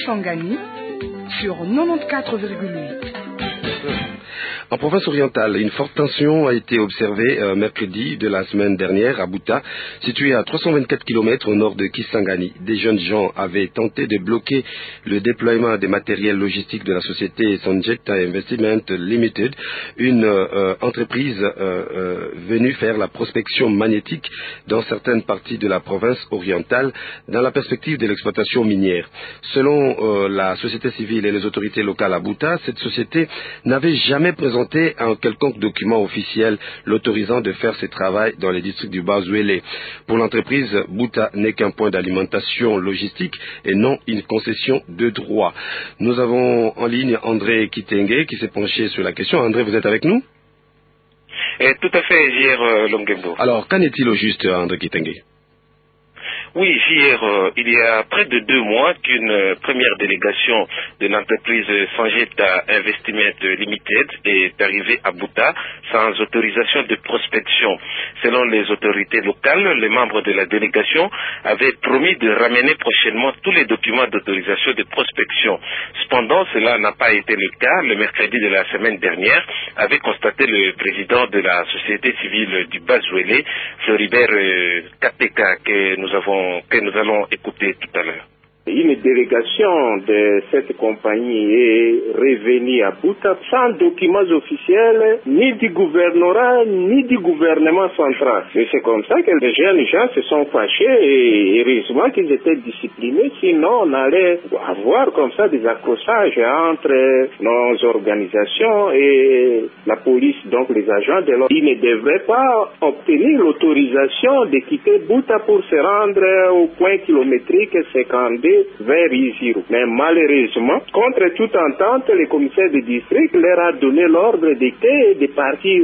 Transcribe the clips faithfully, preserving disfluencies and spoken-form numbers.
Kisangani sur quatre-vingt-quatorze virgule huit. En province orientale, une forte tension a été observée euh, mercredi de la semaine dernière à Buta, situé à trois cent vingt-quatre kilomètres au nord de Kisangani. Des jeunes gens avaient tenté de bloquer le déploiement des matériels logistiques de la société Sanjeta Investment Limited, une euh, entreprise euh, euh, venue faire la prospection magnétique dans certaines parties de la province orientale dans la perspective de l'exploitation minière. Selon euh, la société civile et les autorités locales à Buta, cette société n'avait jamais présenté un quelconque document officiel l'autorisant de faire ses travaux dans les districts du Bas-Ouélé. Pour l'entreprise, Buta n'est qu'un point d'alimentation logistique et non une concession de droit. Nous avons en ligne André Kitenge qui s'est penché sur la question. André, vous êtes avec nous? Et tout à fait, J R euh, Longembo. Alors, qu'en est-il au juste, André Kitenge? Oui, hier, euh, il y a près de deux mois qu'une euh, première délégation de l'entreprise Sanjeta Investment Limited est arrivée à Buta sans autorisation de prospection. Selon les autorités locales, les membres de la délégation avaient promis de ramener prochainement tous les documents d'autorisation de prospection. Cependant, cela n'a pas été le cas. Le mercredi de la semaine dernière avait constaté le président de la société civile du Bas-Ouélé, Floribert euh, Kateka, que nous avons que nous allons écouter tout à l'heure. Une délégation de cette compagnie est revenue à Buta sans documents officiels, ni du gouvernorat, ni du gouvernement central. Et c'est comme ça que les jeunes gens se sont fâchés et heureusement qu'ils étaient disciplinés, sinon on allait avoir comme ça des accrochages entre nos organisations et la police, donc les agents de l'ordre. Ils ne devraient pas obtenir l'autorisation de quitter Buta pour se rendre au point kilométrique cinquante-deux vers Iziro. Mais malheureusement, contre toute entente, le commissaire de district leur a donné l'ordre d'été et de partir.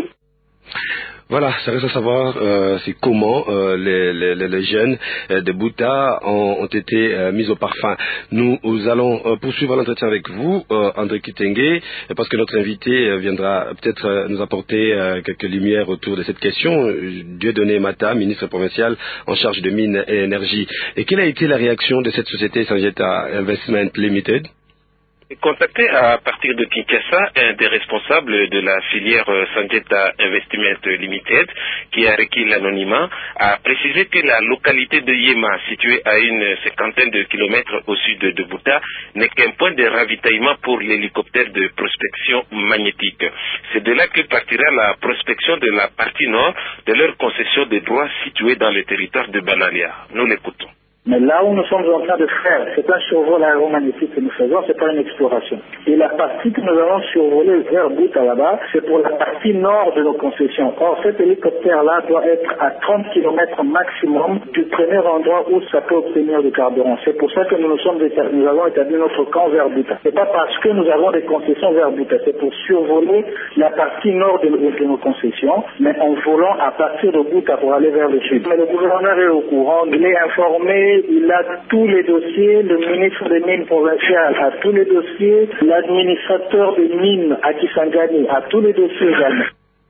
Voilà, ça reste à savoir euh, c'est comment euh, les, les, les jeunes euh, de Buta ont, ont été euh, mis au parfum. Nous, nous allons euh, poursuivre l'entretien avec vous, euh, André Kitenge, parce que notre invité euh, viendra peut-être euh, nous apporter euh, quelques lumières autour de cette question. Dieudonné Mata, ministre provincial en charge de mines et énergie. Et quelle a été la réaction de cette société Sanjeta Investment Limited? Contacté à partir de Kinshasa, un des responsables de la filière Sanjeta Investment Limited, qui a requis l'anonymat, a précisé que la localité de Yema, située à une cinquantaine de kilomètres au sud de Buta, n'est qu'un point de ravitaillement pour l'hélicoptère de prospection magnétique. C'est de là que partira la prospection de la partie nord de leur concession de droits située dans le territoire de Banalia. Nous l'écoutons. Mais là où nous sommes en train de faire, c'est un survol aéromagnétique que nous faisons, c'est pas une exploration. Et la partie que nous allons survoler vers Buta là-bas, c'est pour la partie nord de nos concessions. Or, cet hélicoptère-là doit être à trente kilomètres maximum du premier endroit où ça peut obtenir du carburant. C'est pour ça que nous nous sommes établis, nous avons établi notre camp vers Buta. C'est pas parce que nous avons des concessions vers Buta, c'est pour survoler la partie nord de, de nos concessions, mais en volant à partir de Buta pour aller vers le sud. Mais le gouverneur est au courant, il est informé. Il a tous les dossiers, le ministre des Mines provinciales a tous les dossiers, l'administrateur des mines à Kisangani a tous les dossiers également.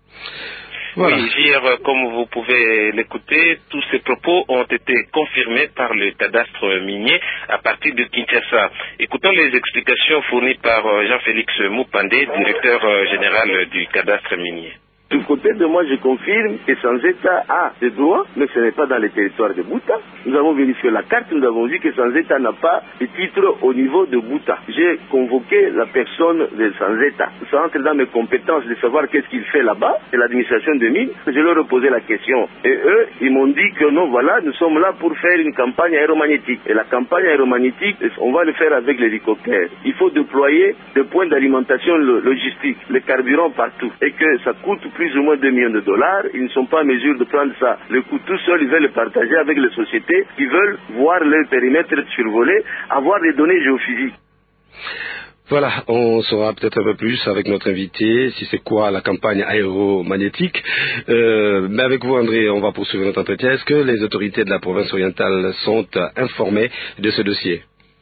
Voilà. Oui, hier, comme vous pouvez l'écouter, tous ces propos ont été confirmés par le cadastre minier à partir de Kinshasa. Écoutons les explications fournies par Jean-Félix Moupandé, directeur général du cadastre minier. Du côté de moi, je confirme que Sanjeta a des droits, mais ce n'est pas dans les territoires de Buta. Nous avons vérifié la carte, nous avons vu que Sanjeta n'a pas de titre au niveau de Buta. J'ai convoqué la personne de Sanjeta. Ça entre dans mes compétences de savoir qu'est-ce qu'il fait là-bas, c'est l'administration de mines. Je leur ai posé la question. Et eux, ils m'ont dit que non, voilà, nous sommes là pour faire une campagne aéromagnétique. Et la campagne aéromagnétique, on va le faire avec l'hélicoptère. Il faut déployer des points d'alimentation logistique, le carburant partout. Et que ça coûte plus ou moins deux millions de dollars, ils ne sont pas en mesure de prendre ça. Le coût tout seul, ils veulent le partager avec les sociétés qui veulent voir leur périmètre survolé, avoir des données géophysiques. Voilà, on saura peut-être un peu plus avec notre invité si c'est quoi la campagne aéromagnétique. Euh, mais avec vous, André, on va poursuivre notre entretien. Est-ce que les autorités de la province orientale sont informées de ce dossier?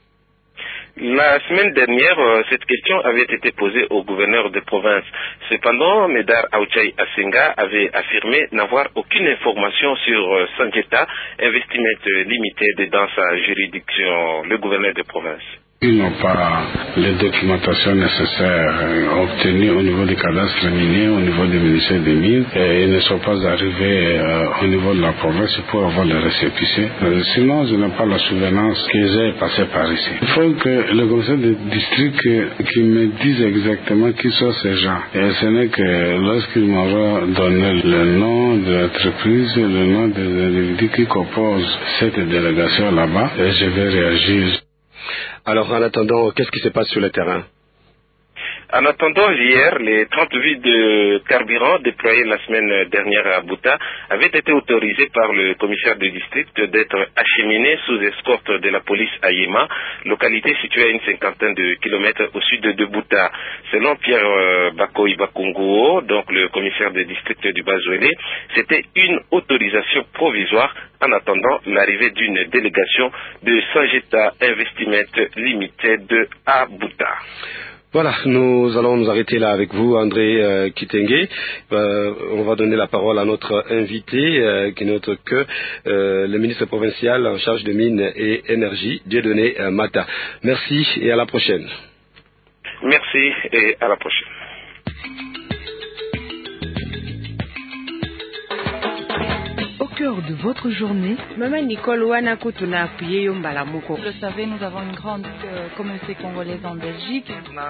La semaine dernière, cette question avait été posée au gouverneur de province. Cependant, Médard Aouchaï Asenga avait affirmé n'avoir aucune information sur Sanjeta Investment Limited dans sa juridiction, le gouverneur de province. Ils n'ont pas les documentations nécessaires euh, obtenues au niveau du cadastre minier, au niveau du ministère des Mines, et ils ne sont pas arrivés euh, au niveau de la province pour avoir les récépissés. Euh, sinon, je n'ai pas la souvenance qu'ils aient passé par ici. Il faut que le conseil de district euh, qui me dise exactement qui sont ces gens. Et ce n'est que lorsqu'ils m'auront donné le nom de l'entreprise, le nom des individus qui composent cette délégation là-bas, et je vais réagir. Alors, en attendant, qu'est-ce qui se passe sur le terrain? En attendant, hier, les trente vides de carburant déployés la semaine dernière à Bouta avaient été autorisés par le commissaire de district d'être acheminés sous escorte de la police à Yema, localité située à une cinquantaine de kilomètres au sud de Bouta. Selon Pierre euh, Bakoy Bakunguo, donc le commissaire de district du Bazouélé, c'était une autorisation provisoire en attendant l'arrivée d'une délégation de Sanjeta Investment Limited à Bouta. Voilà, nous allons nous arrêter là avec vous, André euh, Kitenge. Euh, on va donner la parole à notre invité, euh, qui n'est autre que euh, le ministre provincial en charge de mines et énergie, Dieudonné euh, Mata. Merci et à la prochaine. Merci et à la prochaine. De votre journée. Maman Nicole Wanakutuna Kuyeyo Mbalamoko. Vous le savez, nous avons une grande euh, communauté congolaise en Belgique.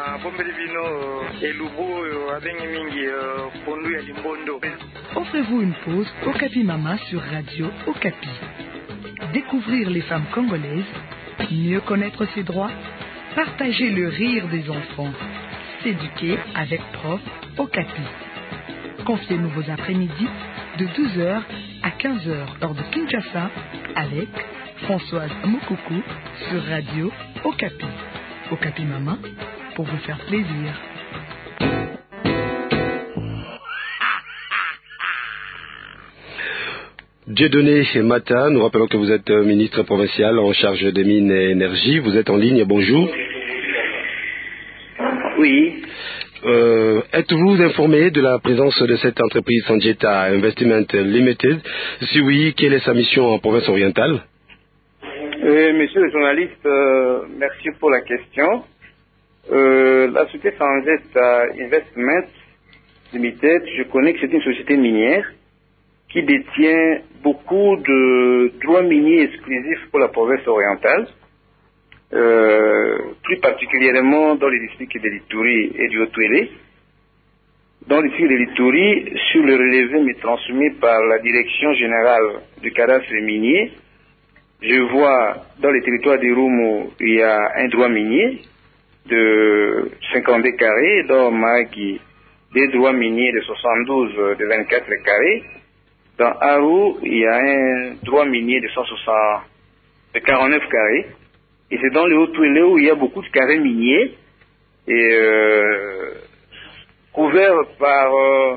Offrez-vous une pause Okapi Mama sur Radio Okapi. Découvrir les femmes congolaises, mieux connaître ses droits, partager le rire des enfants, s'éduquer avec Prof Okapi. Confiez-nous vos après-midi de douze heures à quinze heures lors de Kinshasa avec Françoise Mokoukou sur Radio Okapi. Okapi Maman pour vous faire plaisir. Dieudonné Mata, nous rappelons que vous êtes ministre provincial en charge des mines et énergie. Vous êtes en ligne, bonjour. Oui. Euh, êtes-vous informé de la présence de cette entreprise Sanjeta Investment Limited? Si oui, quelle est sa mission en province orientale? euh, Monsieur le journaliste, euh, merci pour la question. Euh, la société Sanjeta Investment Limited, je connais que c'est une société minière qui détient beaucoup de droits miniers exclusifs pour la province orientale. Euh, plus particulièrement dans les districts de l'Ituri et du Haut-Touélé. Dans le district de l'Ituri, sur le relevé me transmis par la direction générale du cadastre minier, je vois dans les territoires des Roumo, il y a un droit minier de cinquante carrés, dans Magui, des droits miniers de soixante-douze, de vingt-quatre carrés. Dans Arou, il y a un droit minier de cent soixante, de quarante-neuf carrés. Et c'est dans le Haut-Touélé où il y a beaucoup de carrés miniers et euh, couverts par euh,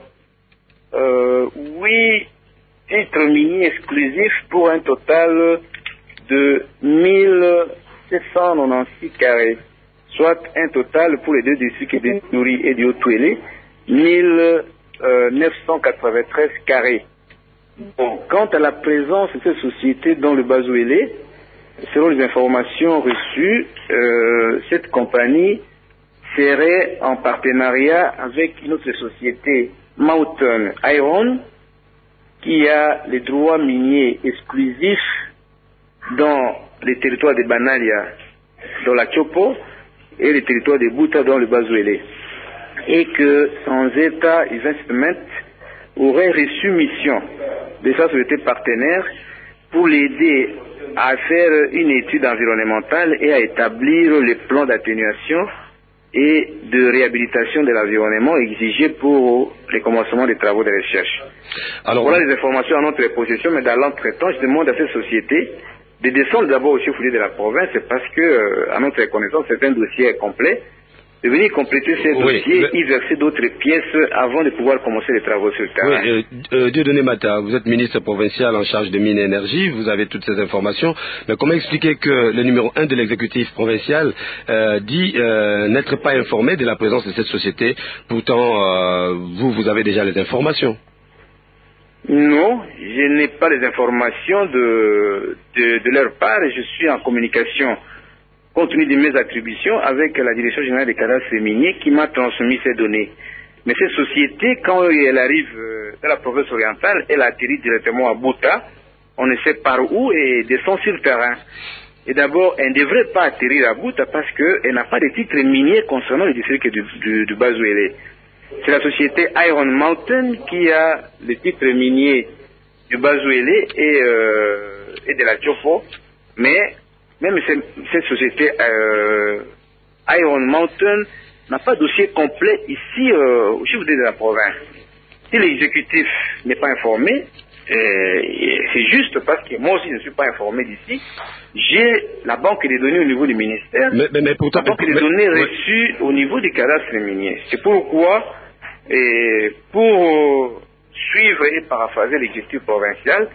euh, huit titres miniers exclusifs pour un total de mille sept cent quatre-vingt-seize carrés, soit un total pour les deux districts de Nouri et du Haut-Touélé, mille neuf cent quatre-vingt-treize carrés. Bon, quant à la présence de cette société dans le Bazouélé, selon les informations reçues, euh, cette compagnie serait en partenariat avec une autre société, Mountain Iron, qui a les droits miniers exclusifs dans les territoires de Banalia, dans la Chopo, et les territoires de Bouta, dans le Bazouélé. Et que Sanjeta Investment aurait reçu mission de sa société partenaire pour l'aider à faire une étude environnementale et à établir les plans d'atténuation et de réhabilitation de l'environnement exigés pour le commencement des travaux de recherche. Alors, voilà les informations à notre possession, mais dans l'entretemps, je demande à cette société de descendre d'abord au chef-lieu de la province, parce que, à notre connaissance, c'est un dossier complet, de venir compléter ces oui, dossiers mais... y verser d'autres pièces avant de pouvoir commencer les travaux sur le terrain. Oui, euh, euh, Dieudonné Mata, vous êtes ministre provincial en charge de mines et énergie, vous avez toutes ces informations, mais comment expliquer que le numéro un de l'exécutif provincial euh, dit euh, n'être pas informé de la présence de cette société, pourtant euh, vous, vous avez déjà les informations? Non, je n'ai pas les informations de, de, de leur part, et je suis en communication compte tenu de mes attributions, avec la Direction générale des cadastres miniers qui m'a transmis ces données. Mais cette société, quand elle arrive dans la province orientale, elle atterrit directement à Bouta, on ne sait par où, et descend sur le terrain. Et d'abord, elle ne devrait pas atterrir à Bouta parce qu'elle n'a pas de titre minier concernant le district du, du, du Bazouélé. C'est la société Iron Mountain qui a le titre minier du Bazouélé et, euh, et de la Tchofo, mais même cette, cette société euh, Iron Mountain n'a pas de dossier complet ici euh, au chef de la province. Si l'exécutif n'est pas informé, euh, c'est juste parce que moi aussi je ne suis pas informé d'ici. J'ai la banque des données au niveau du ministère, mais, mais, mais pourtant, la banque des mais, données mais, reçues au niveau des cadastres miniers. C'est pourquoi, et pour suivre et paraphraser l'exécutif provincial,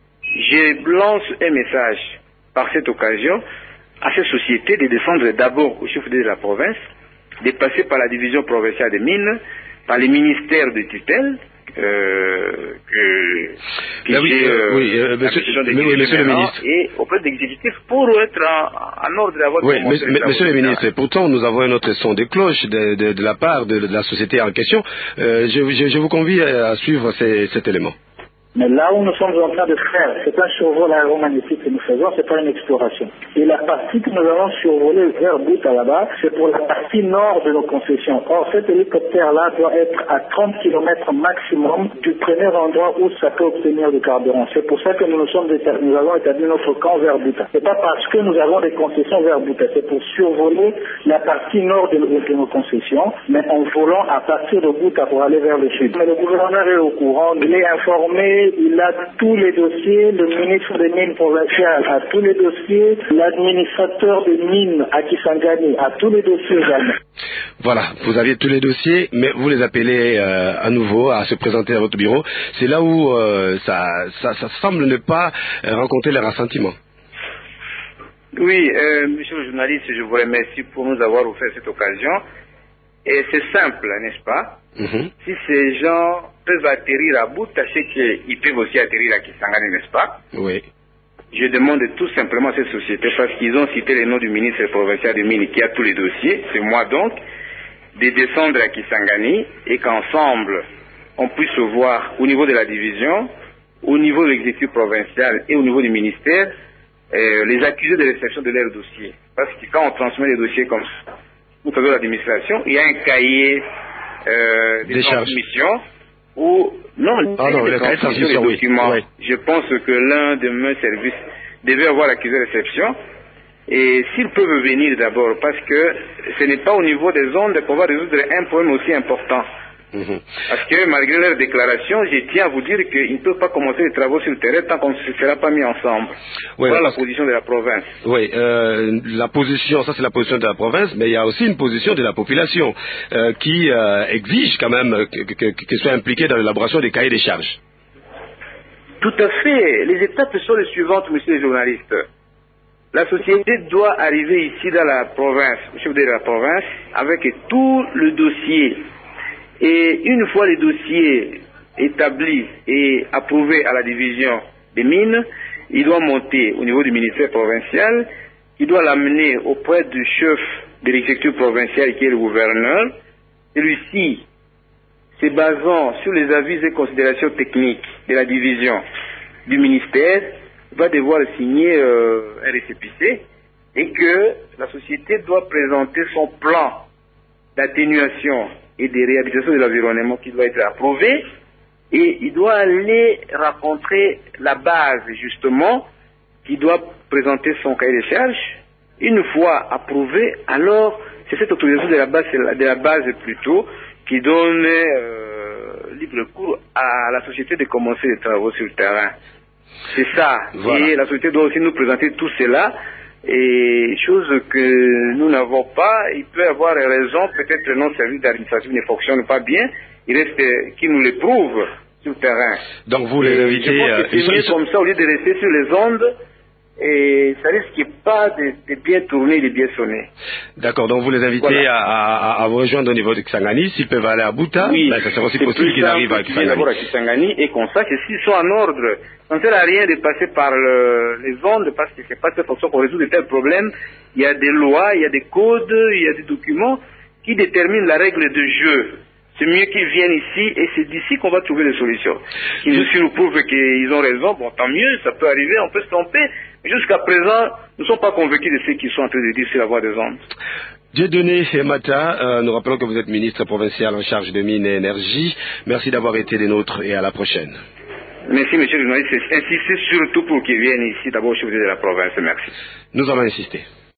je lance un message par cette occasion à ces sociétés de descendre d'abord au chef de la province, de passer par la division provinciale des mines, par les ministères de tutelle, euh, que, que ah oui, j'ai euh, oui, euh, la monsieur, question mais oui, monsieur le ministre, et auprès de l'exécutif pour être en, en ordre d'avoir oui, mais, mais, monsieur le ministre, pourtant nous avons un autre son de cloche de, de, de la part de, de la société en question. Euh, je, je, je vous convie à suivre ces, cet élément. Mais là où nous sommes en train de faire, c'est un survol aéromagnétique que nous faisons, c'est pas une exploration. Et la partie que nous allons survoler vers Bouta là-bas, c'est pour la partie nord de nos concessions. Or, cet hélicoptère-là doit être à trente kilomètres maximum du premier endroit où ça peut obtenir du carburant. C'est pour ça que nous, nous, sommes nous avons établi notre camp vers Bouta. C'est pas parce que nous avons des concessions vers Bouta, c'est pour survoler la partie nord de, de nos concessions, mais en volant à partir de Bouta pour aller vers le sud. Mais le gouverneur est au courant, il est informé. Il a tous les dossiers, le ministre des Mines provinciales a tous les dossiers, l'administrateur des mines à Kisangani a tous les dossiers également. Voilà, vous aviez tous les dossiers, mais vous les appelez euh, à nouveau à se présenter à votre bureau. C'est là où euh, ça, ça, ça semble ne pas euh, rencontrer leur assentiment. Oui, euh, monsieur le journaliste, je vous remercie pour nous avoir offert cette occasion. Et c'est simple, n'est-ce pas? Mm-hmm. Si ces gens peuvent atterrir à Bouta, c'est qu'ils peuvent aussi atterrir à Kisangani, n'est-ce pas? Oui. Je demande tout simplement à cette société, parce qu'ils ont cité le nom du ministre provincial des Mines qui a tous les dossiers, c'est moi donc, de descendre à Kisangani et qu'ensemble, on puisse voir au niveau de la division, au niveau de l'exécutif provincial et au niveau du ministère, euh, les accusés de réception de leurs dossiers. Parce que quand on transmet des dossiers comme ça, vous savez, l'administration, il y a un cahier euh, de transmission où, non, ah non, le cahier de transmission, des documents. Oui. Je pense que l'un de mes services devait avoir l'accusé de réception. Et s'ils peuvent venir d'abord, parce que ce n'est pas au niveau des ondes qu'on va résoudre un problème aussi important. Mmh. Parce que malgré leur déclaration, je tiens à vous dire qu'ils ne peuvent pas commencer les travaux sur le terrain tant qu'on ne se sera pas mis ensemble. Oui, voilà la position de la province. Oui, euh, la position, ça c'est la position de la province, mais il y a aussi une position de la population euh, qui euh, exige quand même qu'elle soit impliquée dans l'élaboration des cahiers des charges. Tout à fait. Les étapes sont les suivantes, monsieur le journaliste. La société doit arriver ici dans la province, au chef de la province, avec tout le dossier. Et une fois les dossiers établis et approuvés à la division des mines, il doit monter au niveau du ministère provincial, il doit l'amener auprès du chef de l'exécutif provincial qui est le gouverneur. Celui-ci, se basant sur les avis et considérations techniques de la division du ministère, va devoir signer euh, un récépissé et que la société doit présenter son plan d'atténuation et de réhabilitation de l'environnement qui doit être approuvé, et il doit aller rencontrer la base justement qui doit présenter son cahier de charges. Une fois approuvé, alors c'est cette autorisation de la base, de la base plutôt, qui donne euh, libre cours à la société de commencer les travaux sur le terrain. C'est ça. Voilà. Et la société doit aussi nous présenter tout cela. Et chose que nous n'avons pas, il peut avoir raison, peut-être que notre service d'administration ne fonctionne pas bien, il reste qu'il nous le prouve sur le terrain. Donc vous les invitez... Euh, c'est mieux comme ça, au lieu de rester sur les ondes, et ça risque pas de, de bien tourner, de bien sonner. D'accord, donc vous les invitez voilà. à, à, à vous rejoindre au niveau de Kisangani. S'ils peuvent aller à Bouta, oui, ben, ça sera aussi possible qu'ils arrivent à Kisangani. D'abord à Kisangani et qu'on sache s'ils sont en ordre. Ça ne sert à rien de passer par le, les ondes parce que c'est pas cette façon qu'on résout de tels problèmes. Il y a des lois, il y a des codes, il y a des documents qui déterminent la règle de jeu. C'est mieux qu'ils viennent ici et c'est d'ici qu'on va trouver des solutions. Ils nous, nous prouvent qu'ils ont raison, bon tant mieux, ça peut arriver, on peut se tromper. Mais jusqu'à présent, nous ne sommes pas convaincus de ce qu'ils sont en train de dire sur la voie des ondes. Dieudonné Mata, euh, nous rappelons que vous êtes ministre provincial en charge de mines et énergie. Merci d'avoir été des nôtres et à la prochaine. Merci monsieur le journaliste, insistez surtout pour qu'ils viennent ici, d'abord au chef de la province, merci. Nous allons insister.